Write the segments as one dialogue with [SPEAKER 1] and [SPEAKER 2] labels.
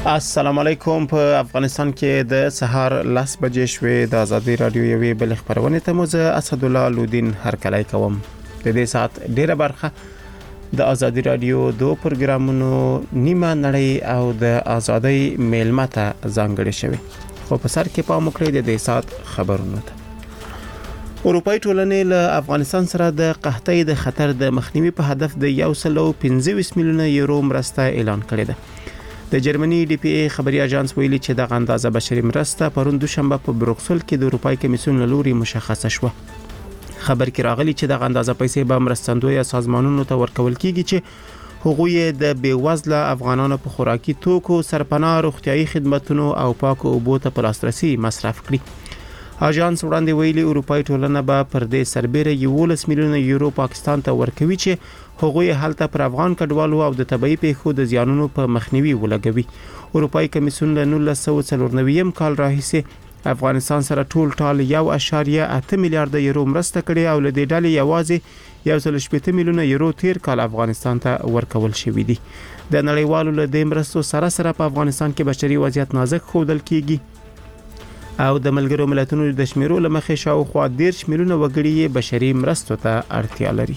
[SPEAKER 1] السلام علیکم. په افغانستان کې د سهار 10 بجې شوې د ازادي رادیو یوې بل خبرونه ته موزه اسدالله لودین هرکلی کوم. د دې سات ډیره برخه د ازادي رادیو دو پروګرامونو نیمه نړۍ او د ازادۍ میلمه ته ځانګړي شوی. خو په سر کې پام وکړئ د دې سات خبرونه ته. اروپאי ټولنې له افغانستان سره د قحطۍ د خطر د مخنیوي په هدف د 125 میلیونه یورو مرسته اعلان کړې ده. د جرمني ډي پی ای خبري اژانس ویلي چې د اندازه بشري مرسته پرون دوشنبه په بروکسل کې د اروپאי کمیسیون لوري مشخصه شوه. خبر کې راغلی چې د اندازه پیسې به مرستندوی سازمانونو ته ورکول کیږي چې هغوی د بیوزله افغانانو په خوراکي توکو، سرپناه، روغتيایي خدماتو او پاکو اوبو ته په لاسرسي مصرف کړي. اژانس وړاندې ویلي اروپאי ټولنه به پر دې سربېره 11 میلیونه یورو پاکستان ته ورکوي چې هغوی هلته پر افغان کډوالو او د طبي پیښو د زیانونو په مخنیوي ولګوي. اروپאי کمیسیون له 1994 کال راهیسې افغانستان سره ټول 1.8 میلیارډ یورو مرسته کړې او له دې ډلې یوازې 1.8 میلیونه یورو تیر کال افغانستان ته ورکول شوې دي. د نړیوالو له دې مرستو سره په افغانستان کې بشري وضعیت نازک ښودل کیږي او د ملګرو ملتونو د شمیرو لمخې شاوخوا 10 میلیونه وګړي بشري مرستو ته اړتیا لري.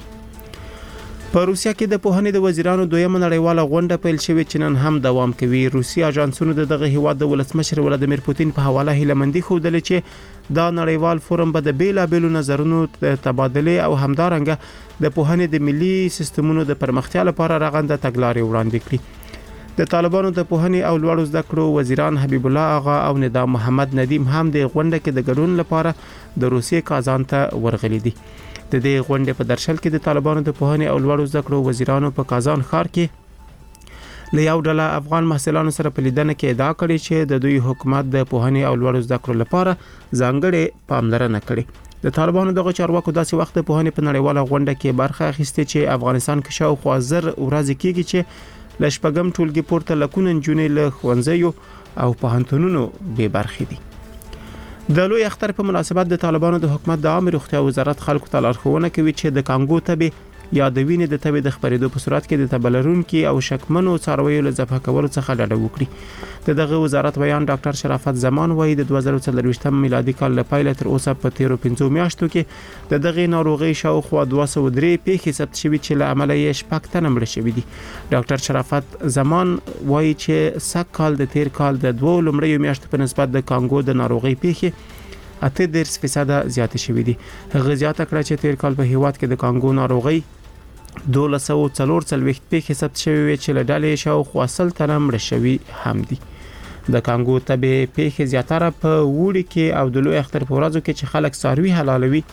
[SPEAKER 1] په روسیا کې د پوهنې د وزیرانو دویمه نړیواله غونډه پیل شوې چې نن هم دوام کوي. روسي اژانسونو دغه هیواد د ولسمشر ولادیمیر پوتین په حواله هیلمندي خوده چې دا نړیوال فورم به د بیلابېلو نظرونو تبادله او همدارنګه د پوهنې د ملي سیستمونو د پرمختیا لپاره رغنده تګلارې وړاندې کړي. د طالبانو د پوهنې او لوړو زده کړو وزیران حبیب الله آغا او نظام محمد ندیم هم د غونډه کې د ګډون لپاره د روسیې کازان ته ورغلي دي. د دې غونډې په درشل کې د طالبانو د پوهنې او لوړو زده کړو وزیرانو په کازان ښار کې له یو ډله افغان محصلانو سره په لیدنه کې ادعا کړې چې د دوی حکومت د پوهنې او لوړو زده کړو لپاره ځانګړې پاملرنه کړې. د طالبانو دغه چارواکو داسې وخت په پوهنې په نړیواله غونډه کې برخه اخیسته چې افغانستان کې شاوخوا 1000 ورځې کېږي چې لشپګم ټولګي پورته لکونه جنې له ښوونځیو او پوهنتونونو به برخې دي. د لوی اختر په مناسبت د طالبانو د حکومت د عامه روغتیا وزارت خلکو ته لارښوونه کوي چې د کانګو تبه یا د وینې د تبه د خپرېدو په صورت کې د تبلرونکو او شکمنو څارویو له ذبح کولو څخه ډډه وکړي. دغه وزارت بیان ډاکټر شرافت زمان وایي د 2024 میلادي کال له پیل تر اوسه په 13 میاشتو کې دغه ناروغي شاوخوا 203 پیښې ثبت شوې چې له امله یې شپږ تنه مړه شوي دي. ډاکټر شرافت زمان وایي چې سږ کال د تیر کال د 2 لومړیو میاشتو په نسبت د کانګو د ناروغي پیښې 8% زیاتې شوې دي. هغه زیاته کړه چې تیر کال په هیواد کې د کانګو ناروغي 1244 پیښې ثبت شوې چې له ډلې شاوخوا 100 تنه مړه شوي هم دي. د کانګو تبه پیښې زیاتره په وړي کې او د لوی اختر په ورځو کې چې خلک څاروي حلالوي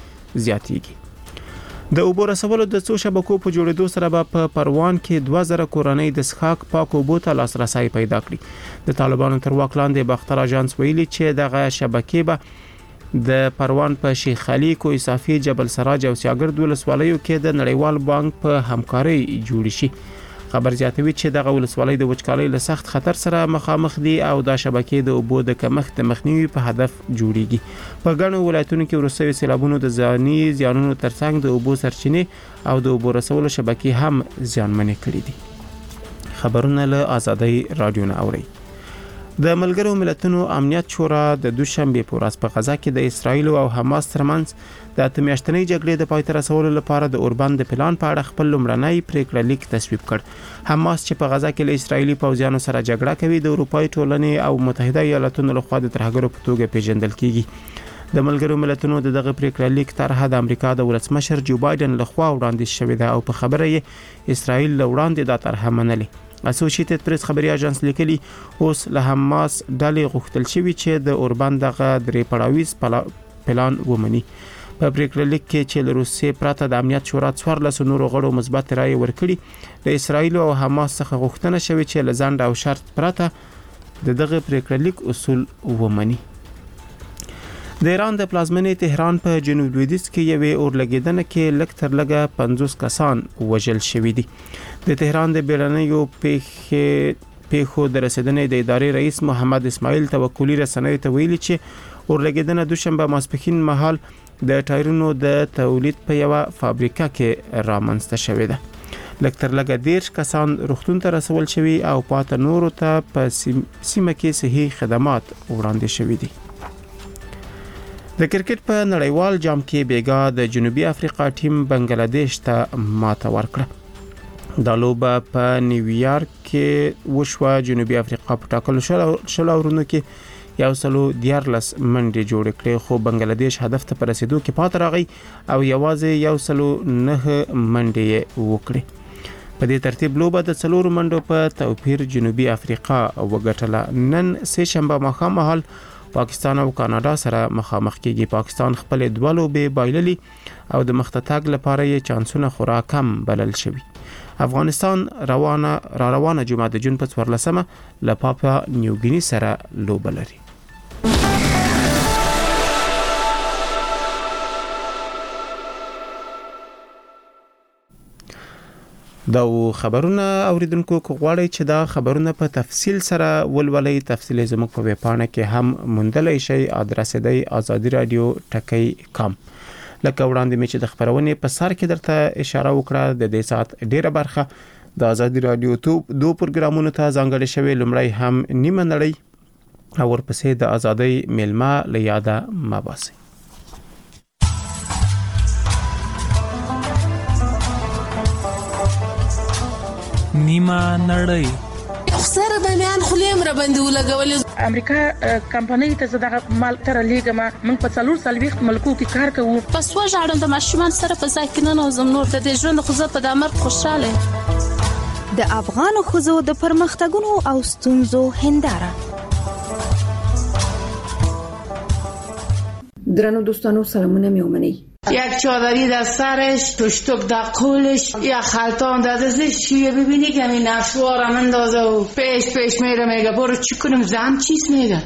[SPEAKER 1] زیاتېږي. د اوبو رسولو د څو شبکو په جوړېدو سره په پروان کې 2000 کورنۍ د څښاک پاک اوبو ته لاسرسي پیدا کړي. د طالبانو تر واک لاندې باختر اژانس ویلي چې دغه شبکې به د پروان په شیخ علي، کوه صافي، جبل سراج او سیاګرد ولسوالیو کې د نړیوال بانک په همکاري جوړ شي. خبر زیاتوي چې دغه ولسوالۍ د وچکالۍ له سخت خطر سره مخامخ دي او د شبکې د اوبو د کمښت مخنیوي په هدف جوړیږي. په ګڼو ولایتونو کې وروستي سیلابونو د ځاني زیانونو ترڅنګ د اوبو سرچینې او د اوبو رسولو شبکې هم زیانمنې کړې دي. خبرونه له ازادۍ رادیو نه اوري. د ملګرو ملتونو امنیت شورا د دوشنبه په ورځ په غزا کې د اسرایل او حماس ترمنځ د اتمیاشتنۍ جګړې د پای ته رسولو لپاره د اوربند د پلان په اړه خپل لومړنی پریکړه لیک تصویب کړ. حماس چې په غزا کې له اسرایلی پوځیانو سره جګړه کوي د اروپאי ټولنې او متحده ایالاتونو لخوا د ترهګرو په توګه پیژندل کیږي. د ملګرو ملتونو دغه پریکړه لیک طرحه د امریکا د ولسمشر جو بایدن لخوا وړاندې شوې ده او په خبره یې اسرایل وړاندې دا طرحه منلې. اسوسییټډ پریس خبري اژانس لیکلي اوس له حماس ډلې غوښتل شوی چې د اوربند دغه درې پړاویز پلان ومني. په پریکړه لیک کې چې له روسیې پرته د امنیت شورا 14 نورو غړو مثبت رائے ورکړي، د اسرایل او حماس څخه غوښتنه شوی چې له ځنډ او شرط پرته دغه پریکړه لیک اصول ومني. د ایران د پلازمینې تهران په جنوب لویدیځ کې یوې اورلګیدنه کې لږ تر لږه 50 کسان وژل شوي دي. د تهران د بیړنیو پیښو د رسیدنې د ادارې رئیس محمد اسماعیل توکلی رسنیو ته ویلي چې اورلګیدنه دوشنبه ماسپښین مهال د ټایرونو د تولید په یو فابریکه کې رامنځته شوې ده. لکتر لګه 10 کسان روغتون ته رسول شوي او پات نورو ته په سیمه کې صحي خدمات وړاندې شوي دي. د کرکټ په نړیوال جام کې بیګا د جنوبي افریقا ټیم بنگلاديش ته ماته ورکړه. د لوبه په نیویارک کې وشوه. جنوبي افریقا په ټاکلو شل اورونو کې 114 منډې جوړ کړې، خو بنگلاديش هدف ته رسیدو کې پات راغی او یوازې 109 منډې وکړې. په دې ترتیب لوبه د 4 منډو په توپیر جنوبي افریقا وګټله. نن سه شنبه مخامخ پاکستان او کاناډا سره مخامخ کیږي. پاکستان خپل دوه لوبې بایللي او د مختتګ لپاره یې چانسونه خورا کم بلل شوي. افغانستان روانه جمعه د جون په 14مه له پاپا نیوګینی سره لوبه لري. دا خبرونه اوریدونکو غواړي چې دا خبرونه په تفصیل سره ولولي. تفصیل زموږ په ویب پاڼه کې هم موندلای شئ. ادرس دی azadiradio.com. لکه وړاندې مې چې د خبرونې په سر کې درته اشاره وکړه، د دې سات ډیره برخه د آزادی رادیو دو پروګرامونو ته ځانګړې شوی. لومړی هم نیمه نړۍ او ورپسې د آزادۍ میلمه له یاده مباسي.
[SPEAKER 2] نیمه نړۍ
[SPEAKER 3] خسر باندې خلیم را باندې ولګول.
[SPEAKER 4] امریکا کمپنۍ ته زړه مال تر لیګما موږ په 4 ملکو کې کار کوو.
[SPEAKER 3] پس وژاړم د ماشومان سره په ځکه نه نوزم نور د ژوند خو په دامر خوشاله.
[SPEAKER 5] د افغان خوځو د پرمختګونو او ستونزو هنداره.
[SPEAKER 6] درنو دوستانو سلامونه میومنی.
[SPEAKER 7] یک چادری در سرش، تشتک در قولش، یک خلطان در دستش. چیه ببینی که این نفسوارم اندازه و پیش میره میگه برو چی کنم زن چیز میگه.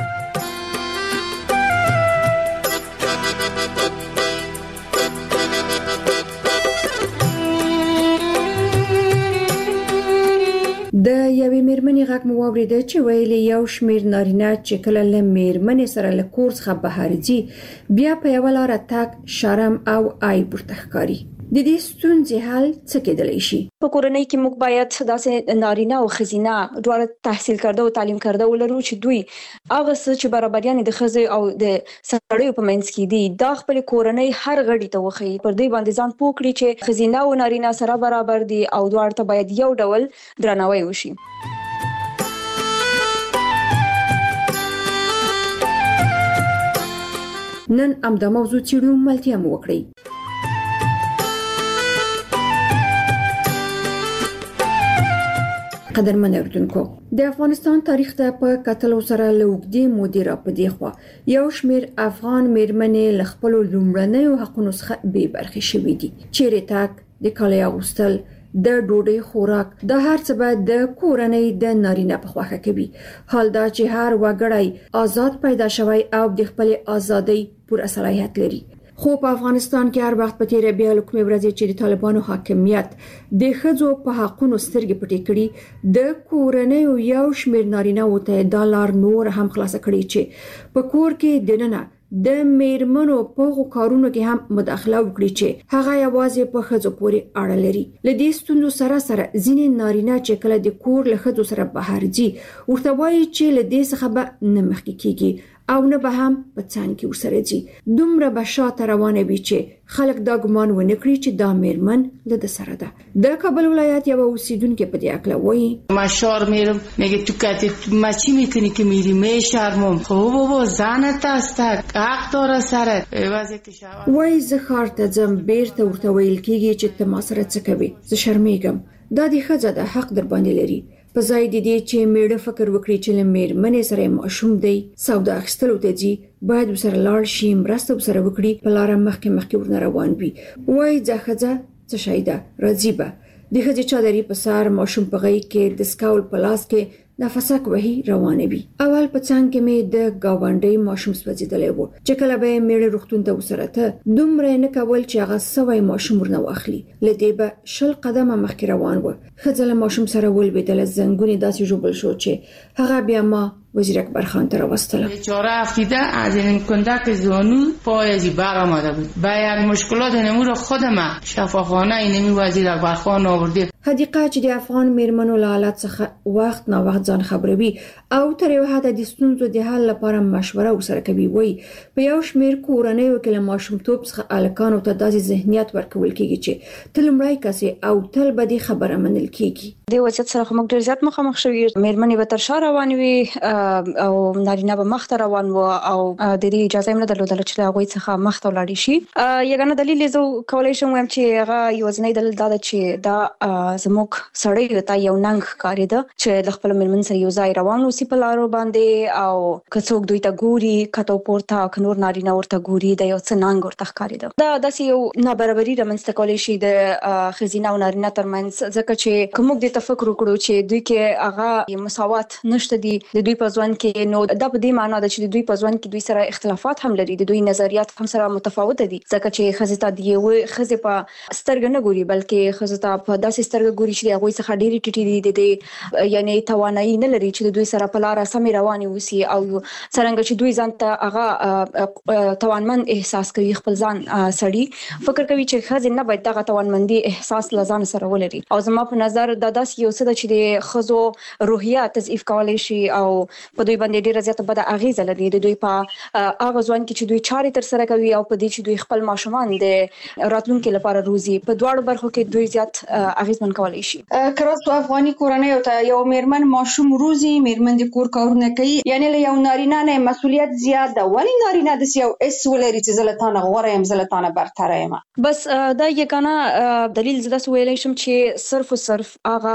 [SPEAKER 6] د یوې میرمنې غږ مو واورېده چې ویلي یو شمیر نارینه چې کله له میرمنې سره له کور څخه بهر ځي بیا په یو لار تک شرم او عیب ورته ښکاري. د دې ستونزې حل څه کېدلی شي؟
[SPEAKER 5] په کورنۍ کې موږ باید داسې نارینه او ښځینه دواړه تحصیل کرده او تعلیم کرده ولرو چې دوی هغه څه چې برابریانې د ښځې او د سړیو په منځ کې دي دا خپل کورنۍ هر غړي ته وښیي. پر دې باندې ځان پوه کړي چې ښځینه او نارینه سره برابر دي او دواړه ته باید یو ډول درناوی وشي.
[SPEAKER 6] نن همدا موضوع څېړو، ملتیا مو وکړئ. قدرمن اوریدونکو، د افغانستان تاریخ ته په کتلو سره له اوږدې مودې راپدې خوا یو شمیر افغان میرمنې له خپلو لومړنیو حقونو څخه بې برخې شوې دي. چیرې تګ، د کالي اغوستل، د ډوډۍ خوراک، دا هر څه به د کورنۍ د نارینه په خوښه کوي. حال دا چې هر وګړی آزاد پیدا شوی او د خپل ازادۍ پوره صلاحیت لري. خو په افغانستان کې هر وخت په تیره بیا لکمې ورځې چې د طالبانو حاکمیت د ښځو په حقونو سترګې پټې کړي، د کورنۍ یو شمیر نارینه وته د لار نور هم خلاص کړي چې په کور کې دننه د میرمنو په کارونو کې هم مداخله وکړي چې هغه یوازې په ښځو پورې اړه لري. له دې ستونزو سره ځینې نارینه چې کله د کور له ښځو سره بهر ځي ورته وایي چې له دې څخه به نه مخکې کیږي او نه به هم په څنګ کې ورسره ځي. دومره به شاته روانه وي چې خلک دا ګمان ونه کړي چې دا میرمن له د سره ده. د کابل ولایت یو اوسیدونکو په دې اړه وایي:
[SPEAKER 7] ما شار میرم میگه تو کتی ما چی میکنی که میری میشرمم. خب بابا زنت است، حق داره سرت.
[SPEAKER 6] وای زه ښار ته ځم، بیرته ورته ویل کېږي چې ته ما سره څه کوې، زه شرمېږم. دا د ښځه د حق در باندې لري. په ځای د دې چې میړه فکر وکړي چې له میرمنې سره ماشوم دی، سودا اخیستلو ته ځي، باید ورسره لاړ شي، مرسته ورسره وکړي، په لاره مخکې ورنه روان وي. وای ځه ښځه څه شی ده، راځي به. د ښځې چادري په سر، ماشوم په غېږ کې، د سکاول په لاس کې نفسک وهي روانه وي. اول په څنګ کې مې د گاونډي ماشوم سوځیدلی و چې کله به میړه روغتون ته وسره ته دومره نه کول چې هغه سوی ماشوم ورنه واخلي. لدې به 10 قدمه مخکې روان و. ښځه له ماشوم سره ولوېدله، زنګونې داسې ژوبل شو چې هغه بیا ما وزیر اکبر خان تر وستله.
[SPEAKER 7] بیچاره افتیده از این کندک زانو پایزی بر آمده بود. با یک مشکلات نمور خودم شفاخانه اینمی وزیر اکبر خان آورده.
[SPEAKER 6] حدیقه چې د افغان میرمنو له حالت څخه وخت نه وخت ځان خبروي او تر یو حد د ستونزو د حل لپاره مشوره وسره کوي وي په یو شمېر کورنیو کې له ماشومتوب څخه الکانو ته داسې ذهنیت ورکول کیږي چې تل مړی کسي او تل به د خبره منل کیږي.
[SPEAKER 5] د وضعیت سره موږ ډیر زیات مخامخ شوي میرمنې به تر شا روان وي او نارینه به مخ ته روان و او د دې اجازه نه درلودله چې هغه څخه مخ ته ولاړ شي. یګانه دلیل زه کولای شم وایم چې هغه یو ځنې دلیل دا چې دا زموږ سړی ته یو ننګ ښکارېده چې د خپل میرمن سره یو ځای روان اوسي په لارو باندې او که څوک دوی ته ګوري کته پورته که نور نارینه ورته ګوري د یو څه ننګ ورته ښکارېده. دا داسې یو نابرابري رامنځته کولی شي د ښځینه او نارینه ترمنځ ځکه چې که موږ دې ته فکر وکړو چې دوی کې هغه مساوات نشته دي د دوی په ژوند کې نو دا په دې معنی ده چې د دوی په ژوند کې دوی سره اختلافات هم لري د دوی نظریات هم سره متفاوت دي ځکه چې ښځې ته د یو ښځې په سترګه نه ګوري بلکې ښځې ته په داسې سترګه ګوري چې هغه څخه ډېری ټیټې دي د یعنی توانایي نه لري چې دوی سره په لار سمې رواني وسی او څنګه چې دوی ځان ته هغه توانمن احساس کوي خپل ځان سړي فکر کوي چې ښځې نه باید دغه توانمندي احساس لزان سره ولري او زما په نظر دا داس یو څه چې د ښځو روحیه تضعیف کولی شي او په دوی باندې ډیره زیاته بده اغیزه لري د دوی په هغه ځوان کې چې دوی چارې تر سره کوي او په دې چې دوی خپل ماشومان د راتلونکو لپاره روزي په دواړو برخو کې دوی زیات اغیزمن کولی شي.
[SPEAKER 8] کراستو افغاني کورنۍ ته یو میرمن ماشوم روزي میرمن د کور کارونه کوي یعنی له یو نارینه نه مسؤلیت زیات ده ولی نارینه د یو اس ولري چې زلتانه غوړه يم زلتانه برتره یم
[SPEAKER 5] بس دا یګانه دلیل زده ویلای شم چې صرف او صرف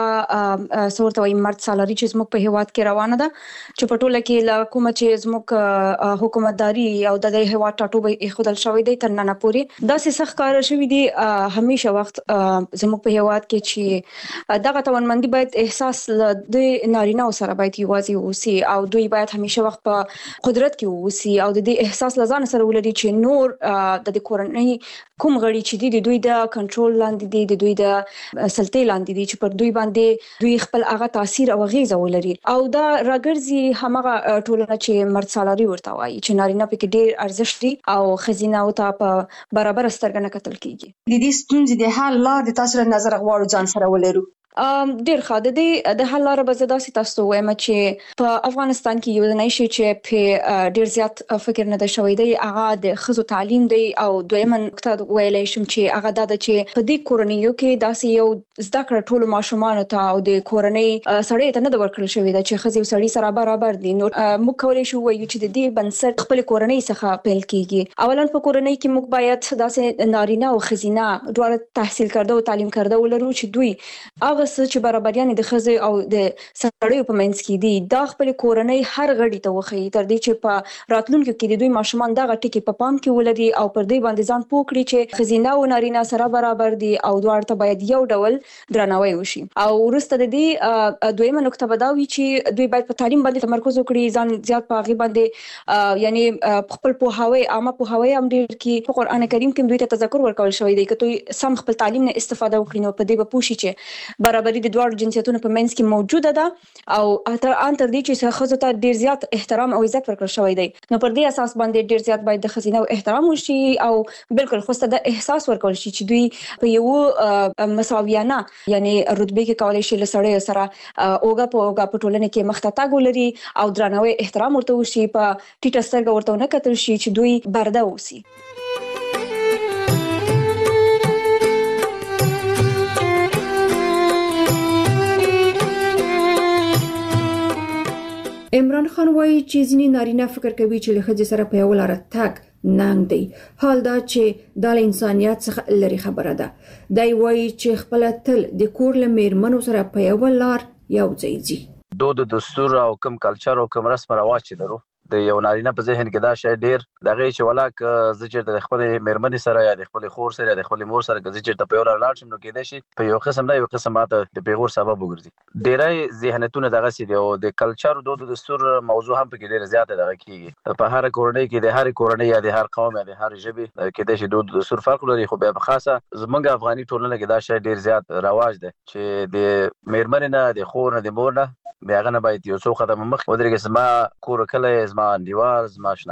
[SPEAKER 5] هغه صورت وای مرد سالاري چې زموږ په هیواد کې روانه ده چې په ټوله کې له کومه چې زموږ حکومتداري او د هیواد ټاټوبه خودل شوی دی تر نن پورې دا سخت کار شوی دی همیشه وخت زموږ په هیواد کې چې دغه توانمندي باید احساس د نارینه سره باید یوازې وسی او دوی باید همیشه وخت په قدرت کې وسی او د دې احساس لزان سره ولري چې نور د کورنۍ کوم غړي چې د دوی د کنټرول لاندې دي د دوی د سلطې لاندې دي چې پر دوی باندې دوی خپل هغه تاثیر او غیزه ولري او دا راګرځي همغه ټولنه چې مرد سالاري ورته وایي چې نارینه پکې ډیر ارزښت دي او خزینه او ته په برابر سترګه نه کتل کیږي.
[SPEAKER 8] د دې ستونزې د حل لار د تاسو نظر غواړو ځان سره ولرو.
[SPEAKER 5] ډیر ښه د حل لاره به زه داسې تاسو وایم چې په افغانستان کې یو ځای شي چې په ډیر زیات فکر نه دی شوی دی هغه د ښځو تعلیم دی او دویمه نقطه ویلای شم چې هغه دا ده چې په دې کورنیو کې داسې یو زده کړه ټول ماشومان ته او د کورنۍ سړی ته نه ورکړل شوی دی چې ښځې او سړي سره برابر دي نو موږ کولای شو وایو چې د دې بنسټ خپل کورنۍ څخه پیل کیږي. اولا په کورنۍ کې موږ باید داسې نارینه او ښځینه دواړه تحصیل کرده او تعلیم کرده ولرو چې دوی هغه چې برابریان د ښځې او د سړیو په منځ کې دي دا خپل کورنۍ هر غړي ته وښيي تر دې چې په راتلونکو کې د دوی ماشومان دغه ټکي په پام کې ولري او پر دې باندې ځان پوه کړي چې ښځینه او نارینه سره برابر دي او دواړه ته باید یو ډول درناوی وشي. او وروسته د دې دویمه نقطه به دا وي چې دوی باید په تعلیم باندې تمرکز وکړي ځان زیات په هغه باندې یعنی خپل پوهاوی عامه پوهاوی هم ډیر کې په قران کریم کې دوی ته تذکر ورکول شوی دی چې دوی سم خپل تعلیم نه استفاده وکړي نو په دې به پوه شي چې برابري د دوه جنسیتونو په منځ کې موجوده ده او تر دې چې ښځو ته ډیر زیات احترام او عزت ورکړل شوی دی نو پر دې اساس باندې ډیر زیات باید د ښځینه احترام وشي او بالکل خوسته د احساس ورکول شي چې دوی په یو مساویانه یعنی رتبه کې کولای شي له سړیو سره اوګه په اوګه په ټولنه کې مخته تاګ ولري او درناوی احترام ورته وشي په ټیټه سترګه ورته نه کتل شي چې دوی برده وسی.
[SPEAKER 6] عمران خان وایي چې ځینې نارینه فکر کوي چې له ښځې سره په یو لار تګ ننګ دی حال دا چې د انسانیت څخه لري خبره ده. دی وایي چې خپل تل د کور له میرمنو سره په یو لار یو ځای ځي.
[SPEAKER 9] د دستور او کوم کلچر او کوم رسم رواج چې درو د یو نارینه په ذهن کې دا شی ډیر دغه چې ولاک زه چې د خپل میرمنې سره یا د خپل خور سره یا د خپل مور سره چې ته په یو لاړ شم نو کېدای شي په یو قسم نه یو قسم ماته د پیغور سبب وګرځي. ډیرای ذهنیتونه دغه سي دی او د کلچر او د دستور موضوع هم په کې ډیر زیاته دغه کیږي په هر کورنۍ کې د هر کورنۍ یا د هر قوم یا د هر ژبې کېدای شي د دستور فرق لري خو په خاصه زمونږ افغاني ټولنه کې دا شی ډیر زیات رواج دی چې د میرمنې نه د خور نه د مور نه بیا غنه باید یو څو قدم مخ ودرېږي. زما کور کله زما انډیوال زما